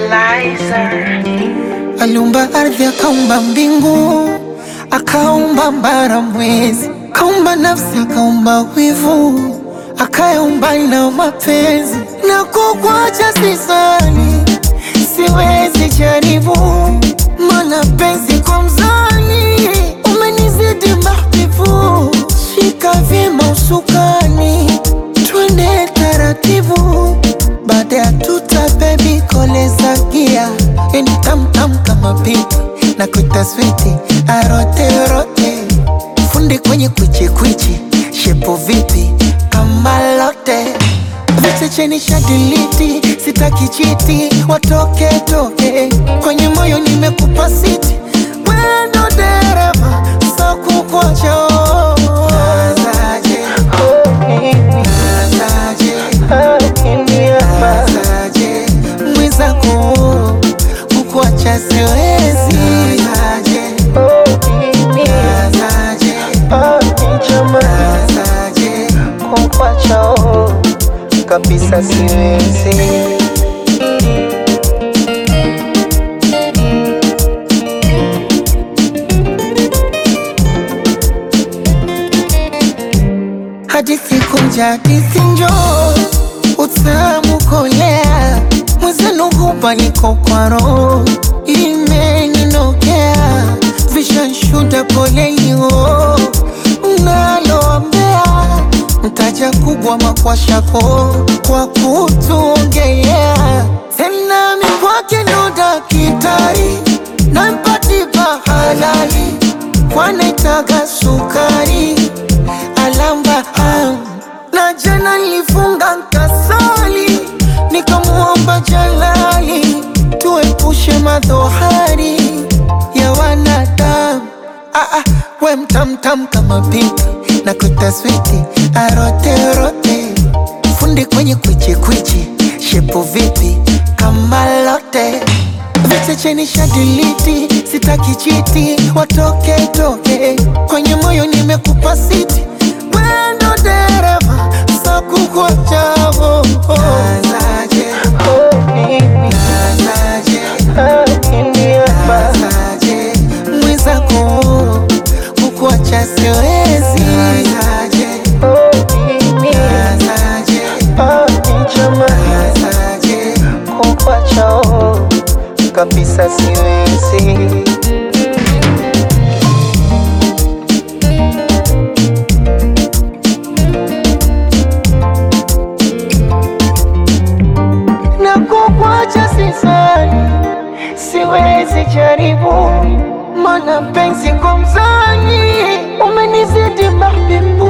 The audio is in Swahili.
Lizer. Aliumba ardhi, akaumba mbingu, akaumba mbara mwezi, akaumba nafsi, akaumba wivu, akaumba na mapenzi. Na kukuacha sisali, siwezi jaribu, mana penzi kwa mzani umenizidi mahbibu. Shika vyema usukani, twende taratibu, baada ya tuta baby koleza gia. Eni tam kama pipi na kuita switi arote rote, fundi kwenye kwichi shepo vipi kama lote. Viche cheni shadiliti, sitaki chiti, watoke kwenye moyo nimekupa siti. Wendo dereva, so kukuacha. Nazaje, nazaje, mwenzako kukuacha siwezi. Nazaje, kukuacha kabisa siwezi. Hadithi kunja, hadithi njoo, utamu kolea, mwenzenu hupa niko kwa roho, imeninokea, vishanshuda polelio, mnaloambea mtaja kubwa makwashako kwa kutuongea. Tena mikwake ndo dakitari, na mpatipa halali, wanaitaga sukari alamba na jana nilifunga nkasali, nikamuomba Jalali tuepushe madhohari ya wanadamu. We mtamtam kama pipi na kuita switi arote, fundi kwenye kwichi shepo vipi kama lote. Viche cheni shadiliti, sitaki chiti, watoke kwenye moyo nimekupa siti. Wendo dereva, so kukuacha. Nazaje, nazaje, mwenzako kukuacha siwezi. Nazaje, kukuacha kabisa siwezi. Na kukuacha sisani, siwezi jaribu, mana penzi kwa mzani umenizidi mahbibu.